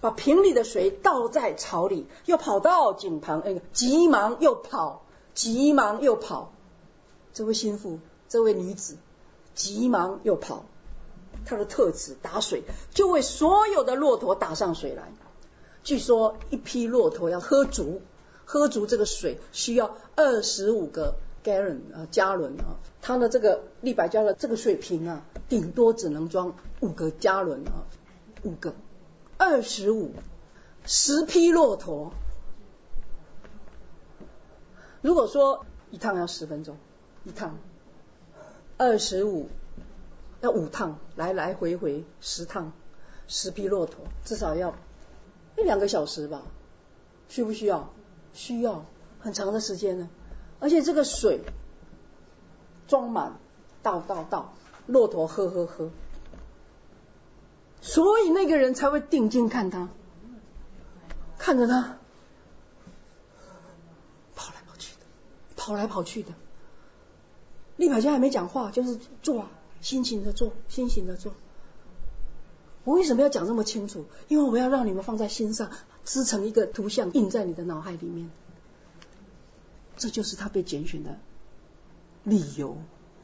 把瓶里的水倒在槽里，又跑到井旁，哎，急忙又跑，急忙又跑。这位心腹，这位女子，急忙又跑。她的特质打水，就为所有的骆驼打上水来。据说一批骆驼要喝足，喝足这个水需要二十五个 gallon 啊加仑啊。它的这个利百加的这个水瓶啊，顶多只能装五个加仑啊，五个。二十五，十匹骆驼。如果说一趟要十分钟，一趟二十五要五趟，来来回回十趟，十匹骆驼至少要一两个小时吧？需不需要？需要很长的时间呢。而且这个水装满，倒倒倒，骆驼喝喝喝。所以那个人才会定睛看他，看着他跑来跑去的，跑来跑去的。利百加还没讲话，就是做，辛勤的做，辛勤的做。我为什么要讲这么清楚？因为我要让你们放在心上，织成一个图像，印在你的脑海里面。这就是他被拣选的理由，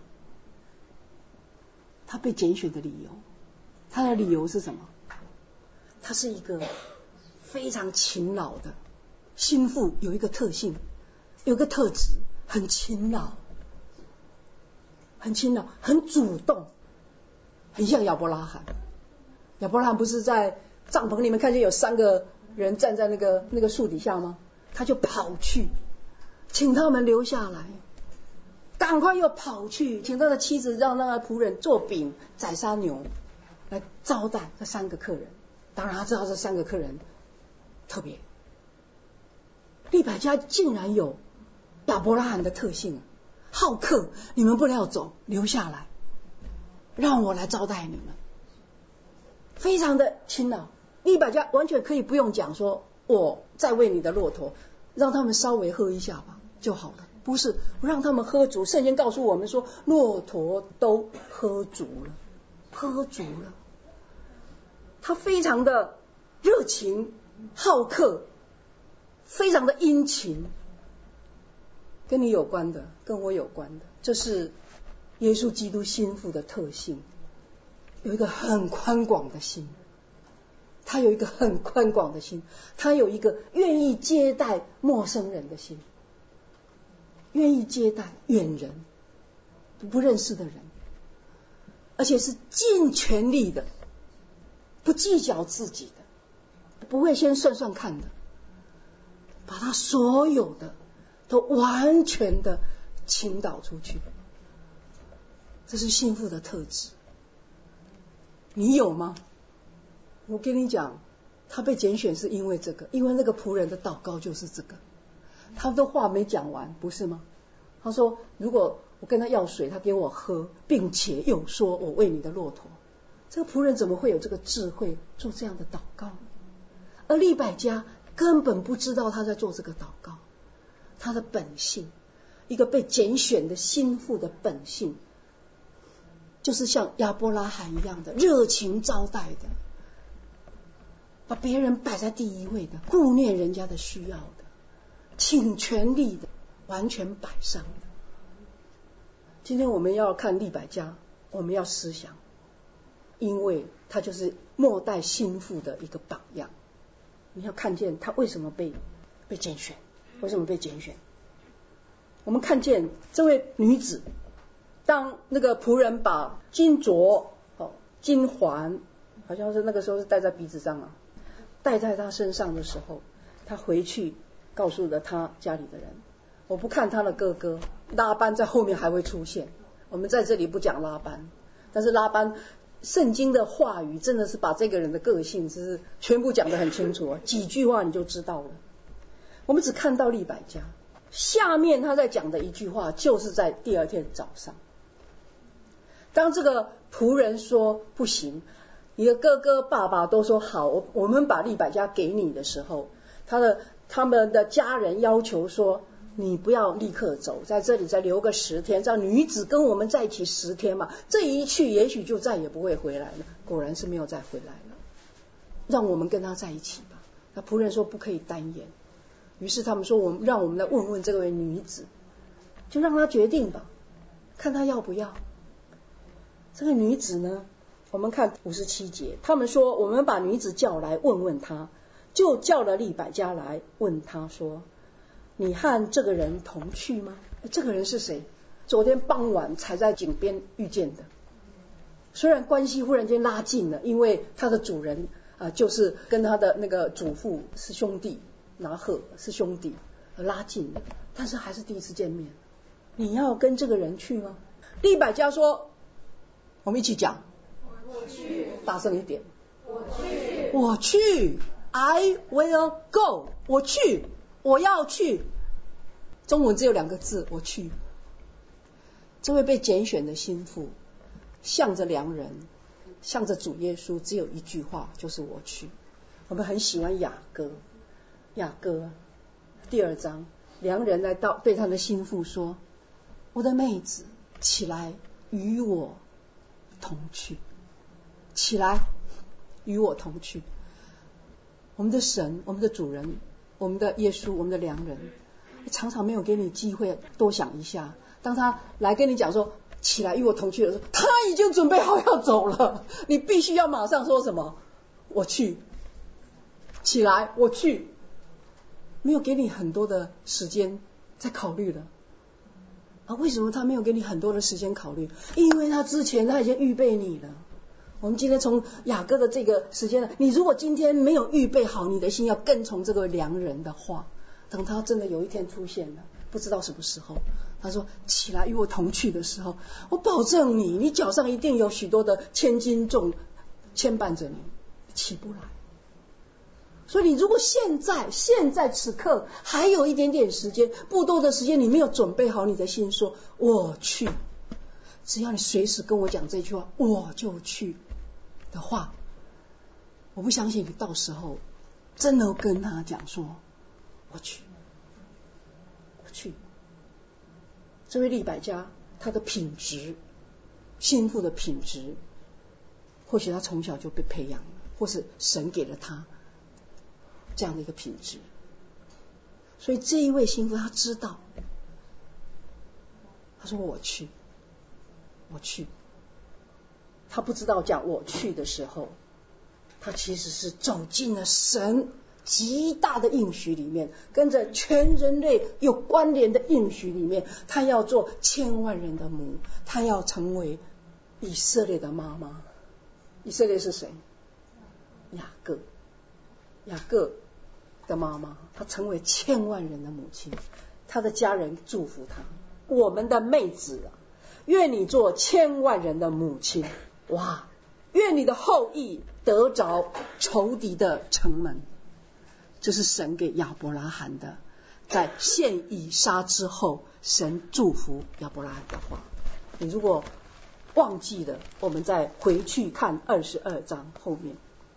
他被拣选的理由。他的理由是什么？他是一个非常勤劳的心腹，有一个特性，有个特质，很勤劳，很勤劳，很主动，很像亚伯拉罕。亚伯拉罕不是在帐篷里面看见有三个人站在那个那个树底下吗？他就跑去请他们留下来，赶快又跑去请他的妻子让那个仆人做饼宰杀牛来招待这三个客人。当然他知道这三个客人特别，利百加竟然有亚伯拉罕的特性，好客，你们不要走，留下来让我来招待你们，非常的勤劳。利百加完全可以不用讲说我再喂你的骆驼，让他们稍微喝一下吧就好了，不是让他们喝足。圣经告诉我们说骆驼都喝足了，喝足了。他非常的热情好客，非常的殷勤，跟你有关的，跟我有关的，这是耶稣基督心腹的特性，有一个很宽广的心，他有一个很宽广的心，他有一个愿意接待陌生人的心，愿意接待远人，不认识的人，而且是尽全力的，不计较自己的，不会先算算看的，把他所有的都完全的倾倒出去。这是心腹的特质，你有吗？我跟你讲，他被拣选是因为这个，因为那个仆人的祷告就是这个。他的话没讲完，不是吗？他说如果我跟他要水，他给我喝，并且又说我喂你的骆驼，这个仆人怎么会有这个智慧做这样的祷告？而利百加根本不知道他在做这个祷告，他的本性，一个被拣选的心腹的本性，就是像亚伯拉罕一样的热情招待的，把别人摆在第一位的，顾念人家的需要的，尽全力的，完全摆上的。今天我们要看利百加，我们要思想，因为他就是末代心腹的一个榜样。你要看见他为什么被被拣选，为什么被拣选？我们看见这位女子，当那个仆人把金镯、哦、金环，好像是那个时候是戴在鼻子上啊，戴在他身上的时候，他回去告诉了他家里的人。我不看他的哥哥拉班在后面还会出现，我们在这里不讲拉班，但是拉班圣经的话语真的是把这个人的个性是全部讲得很清楚，几句话你就知道了。我们只看到利百加，下面他在讲的一句话就是在第二天早上，当这个仆人说不行，你的哥哥爸爸都说好，我们把利百加给你的时候，他的他们的家人要求说你不要立刻走，在这里再留个十天，让女子跟我们在一起十天嘛，这一去也许就再也不会回来了。果然是没有再回来了。 让我们跟他在一起吧。那仆人说不可以单言，于是他们说我们让我们来问问这位女子，就让她决定吧，看她要不要。这个女子呢，我们看五十七节，他们说我们把女子叫来问问她，就叫了利百加来问她说，你和这个人同去吗？这个人是谁？昨天傍晚才在井边遇见的。虽然关系忽然间拉近了，因为他的主人啊、呃，就是跟他的那个祖父是兄弟，拿鹤是兄弟，拉近了，但是还是第一次见面。你要跟这个人去吗？利百加说，我们一起讲， 我去， 大声一点， 我去， 我去 I will go， 我去，我要去。中文只有两个字，我去。这位被拣选的心腹向着良人，向着主耶稣，只有一句话，就是我去。我们很喜欢雅歌，雅歌第二章，良人来到对他的心腹说，我的妹子，起来与我同去，起来与我同去。我们的神，我们的主人，我们的耶稣，我们的良人，常常没有给你机会多想一下。当他来跟你讲说起来与我同去的时候，他已经准备好要走了，你必须要马上说什么？我去，起来，我去。没有给你很多的时间在考虑了啊？为什么他没有给你很多的时间考虑？因为他之前他已经预备你了。我们今天从雅各的这个时间呢，你如果今天没有预备好你的心要跟从这个良人的话，等他真的有一天出现了，不知道什么时候，他说起来与我同去的时候，我保证你，你脚上一定有许多的千斤重牵绊着你，起不来。所以你如果现在现在此刻还有一点点时间，不多的时间，你没有准备好你的心说我去，只要你随时跟我讲这句话我就去的话，我不相信你到时候真的跟他讲说我去，我去。这位利百加他的品质，心腹的品质，或许他从小就被培养了，或是神给了他这样的一个品质。所以这一位心腹他知道，他说我去，我去。他不知道讲我去的时候，他其实是走进了神极大的应许里面，跟着全人类有关联的应许里面，他要做千万人的母，他要成为以色列的妈妈。以色列是谁？雅各，雅各的妈妈，她成为千万人的母亲，她的家人祝福她，我们的妹子啊，愿你做千万人的母亲。哇，愿你的后裔得着仇敌的城门。这是神给亚伯拉罕的，在献以撒之后，神祝福亚伯拉罕的话。你如果忘记了，我们再回去看二十二章后面，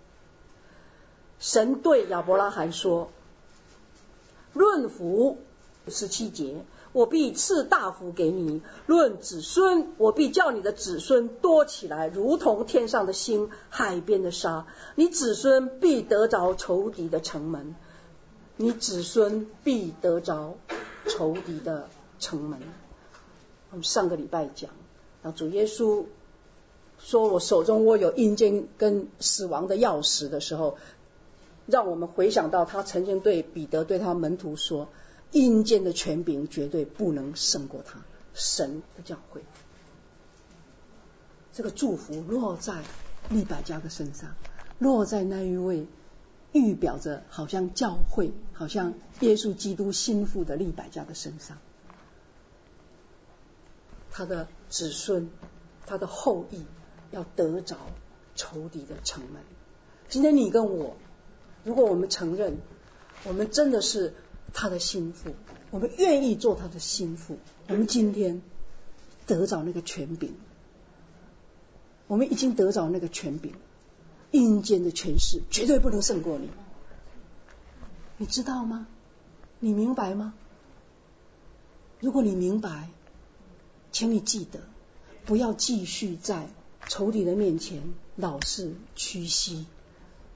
神对亚伯拉罕说，论福十七节，我必赐大福给你，论子孙，我必叫你的子孙多起来，如同天上的星，海边的沙。你子孙必得着仇敌的城门，你子孙必得着仇敌的城门。我们上个礼拜讲，主耶稣说我手中握有阴间跟死亡的钥匙的时候，让我们回想到他曾经对彼得对他门徒说，阴间的权柄绝对不能胜过他，神的教会。这个祝福落在利百加的身上，落在那一位预表着好像教会，好像耶稣基督心腹的利百加的身上。他的子孙，他的后裔要得着仇敌的城门。今天你跟我，如果我们承认我们真的是他的心腹，我们愿意做他的心腹，我们今天得着那个权柄，我们已经得着那个权柄，阴间的权势绝对不能胜过你，你知道吗？你明白吗？如果你明白，请你记得不要继续在仇敌的面前老是屈膝，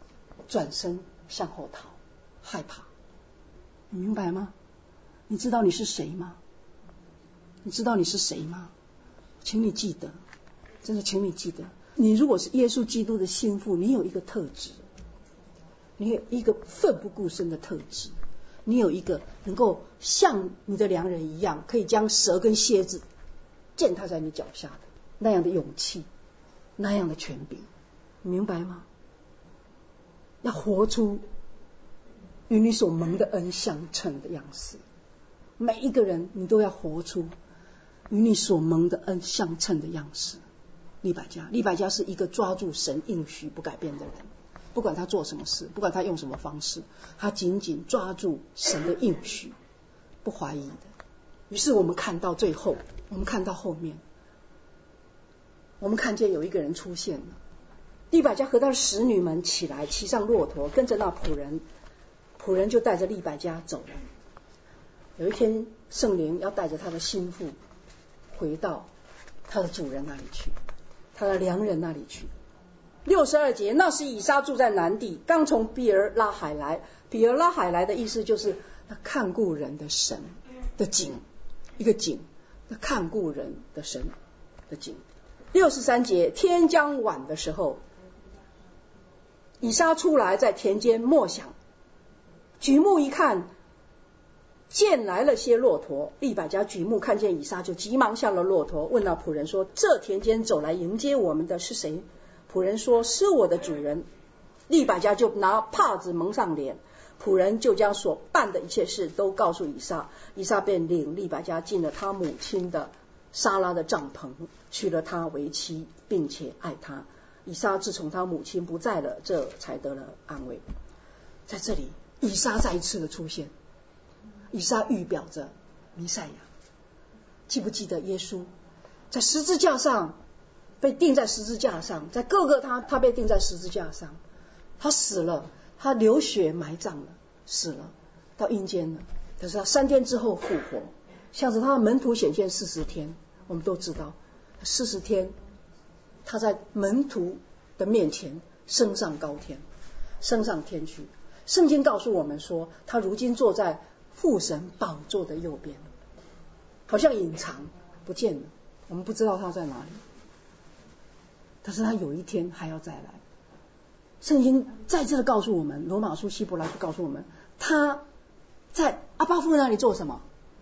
转身向后逃，害怕。你明白吗？你知道你是谁吗？你知道你是谁吗？请你记得，真的请你记得，你如果是耶稣基督的心腹，你有一个特质，你有一个奋不顾身的特质，你有一个能够像你的良人一样，可以将蛇跟蝎子践踏在你脚下的那样的勇气，那样的权柄，你明白吗？要活出与你所蒙的恩相称的样式，每一个人你都要活出与你所蒙的恩相称的样式。利百加，利百加是一个抓住神应许不改变的人，不管他做什么事，不管他用什么方式，他紧紧抓住神的应许，不怀疑的。于是我们看到最后，我们看到后面，我们看见有一个人出现了。利百加和他的使女们起来，骑上骆驼，跟着那仆人，仆人就带着利百加走了。有一天，圣灵要带着他的心腹回到他的主人那里去，他的良人那里去。六十二节，那时以撒住在南地，刚从比尔拉海来。比尔拉海来的意思就是那看顾人的神的景，一个景，那看顾人的神的景。六十三节，天将晚的时候，以撒出来在田间默想，举目一看，见来了些骆驼。利百加举目看见以撒，就急忙下了骆驼，问那仆人说：这田间走来迎接我们的是谁？仆人说：是我的主人。利百加就拿帕子蒙上脸，仆人就将所办的一切事都告诉以撒。以撒便领利百加进了他母亲的撒拉的帐篷，娶了她为妻，并且爱她。以撒自从他母亲不在了，这才得了安慰。在这里，以撒再一次的出现，以撒预表着弥赛亚。记不记得耶稣在十字架上被钉在十字架上，在各个他他被钉在十字架上，他死了，他流血埋葬了，死了，到阴间了。可是他三天之后复活，向着他的门徒显现四十天。我们都知道，四十天他在门徒的面前升上高天，升上天去。圣经告诉我们说，他如今坐在父神宝座的右边，好像隐藏不见了，我们不知道他在哪里。但是他有一天还要再来。圣经再次的告诉我们，罗马书希伯来书告诉我们，他在阿爸父那里做什么？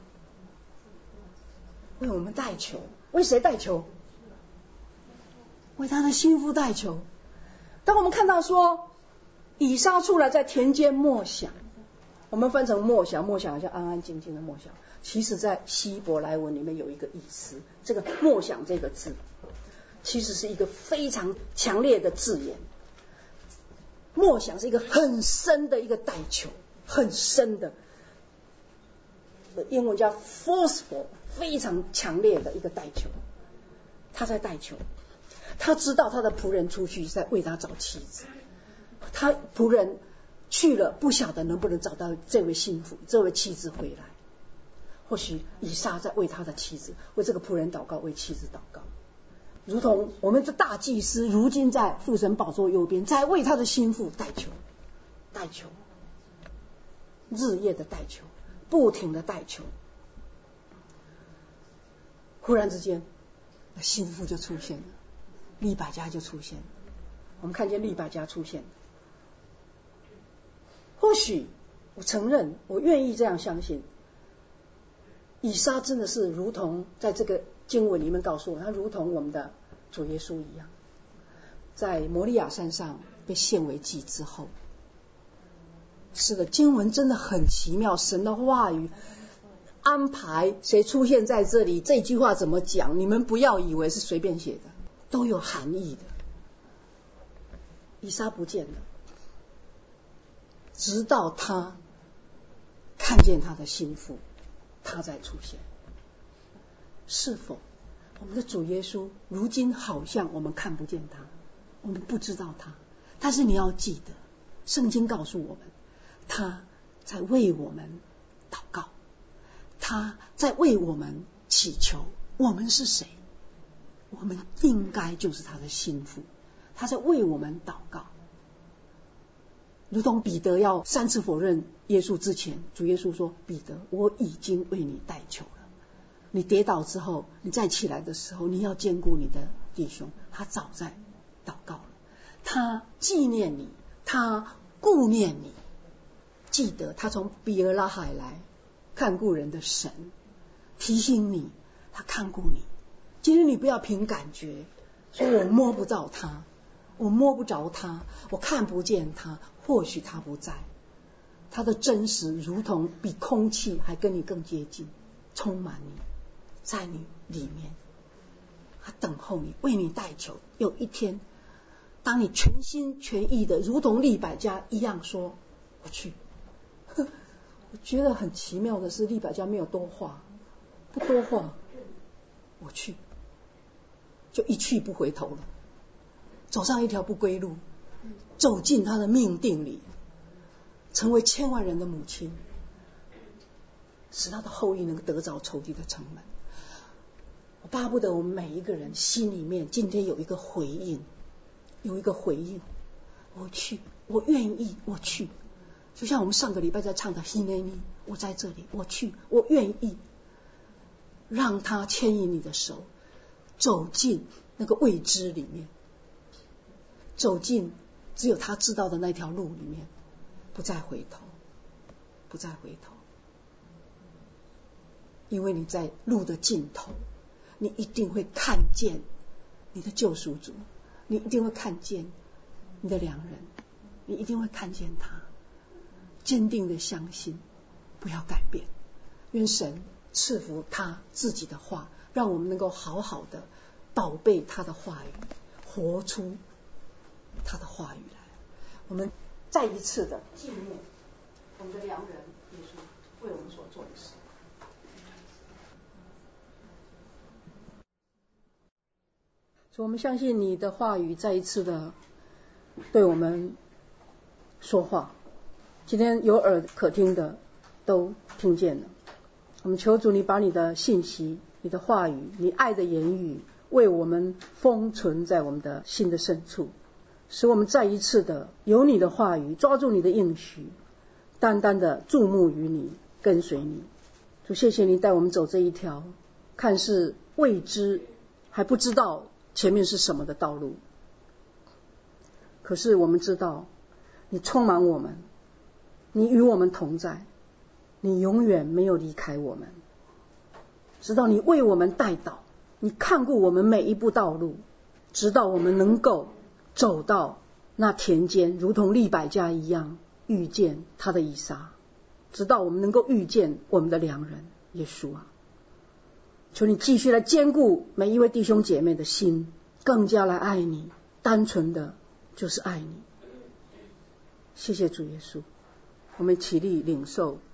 为我们代求。为谁代求？为他的心腹代求。当我们看到说以撒出来在田间默想，我们分成默想，默想好像安安静静的默想，其实在希伯来文里面有一个意思，这个默想这个字其实是一个非常强烈的字眼。默想是一个很深的一个代求，很深的，英文叫 forceful， 非常强烈的一个代求。他在代求，他知道他的仆人出去在为他找妻子，他仆人去了，不晓得能不能找到这位心腹，这位妻子回来。或许以撒在为他的妻子，为这个仆人祷告，为妻子祷告，如同我们的大祭司如今在父神宝座右边，在为他的心腹代求，代求，日夜的代求，不停的代求。忽然之间，心腹就出现了，利百加就出现了。我们看见利百加出现，或许我承认，我愿意这样相信，以撒真的是如同在这个经文里面告诉我，他如同我们的主耶稣一样，在摩利亚山上被献为祭之后。是的，经文真的很奇妙，神的话语安排谁出现在这里，这句话怎么讲，你们不要以为是随便写的，都有含义的。以撒不见了，直到他看见他的心腹，他再出现。是否我们的主耶稣如今好像我们看不见他，我们不知道他，但是你要记得，圣经告诉我们，他在为我们祷告，他在为我们祈求。我们是谁？我们应该就是他的心腹，他在为我们祷告。 如同彼得要三次否认耶稣之前，主耶稣说：彼得，我已经为你代求了。你跌倒之后，你再起来的时候，你要兼顾你的弟兄。他早在祷告了，他纪念你，他顾念你。记得他从比尔拉海来看顾人的神，提醒你，他看顾你。今天你不要凭感觉说我摸不到他，我摸不着他，我看不见他，或许他不在。他的真实如同比空气还跟你更接近，充满你，在你里面。他等候你，为你代求。有一天，当你全心全意的如同利百加一样说我去。我觉得很奇妙的是，利百加没有多话，不多话，我去，就一去不回头了，走上一条不归路，走进他的命定里，成为千万人的母亲，使他的后裔能得着仇敌的城门。我巴不得我们每一个人心里面今天有一个回应，有一个回应，我去，我愿意，我去。就像我们上个礼拜在唱的希内尼，我在这里，我去，我愿意，让他牵引你的手，走进那个未知里面，走进只有他知道的那条路里面，不再回头，不再回头。因为你在路的尽头，你一定会看见你的救赎主，你一定会看见你的良人，你一定会看见他。坚定的相信，不要改变。愿神赐福他自己的话，让我们能够好好的宝贝他的话语，活出他的话语来。我们再一次的纪念我们的良人耶稣为我们所做的事。所以我们相信你的话语再一次的对我们说话。今天有耳可听的都听见了。我们求主你把你的信息，你的话语，你爱的言语为我们封存在我们的心的深处，使我们再一次的有你的话语，抓住你的应许，单单的注目于你，跟随你。主谢谢你带我们走这一条看似未知还不知道前面是什么的道路，可是我们知道你充满我们，你与我们同在，你永远没有离开我们，直到你为我们代祷，你看顾我们每一步道路，直到我们能够走到那田间，如同利百加一样遇见他的以撒，直到我们能够遇见我们的良人耶稣啊！求你继续来坚固每一位弟兄姐妹的心，更加来爱你，单纯的就是爱你。谢谢主耶稣，我们起立领受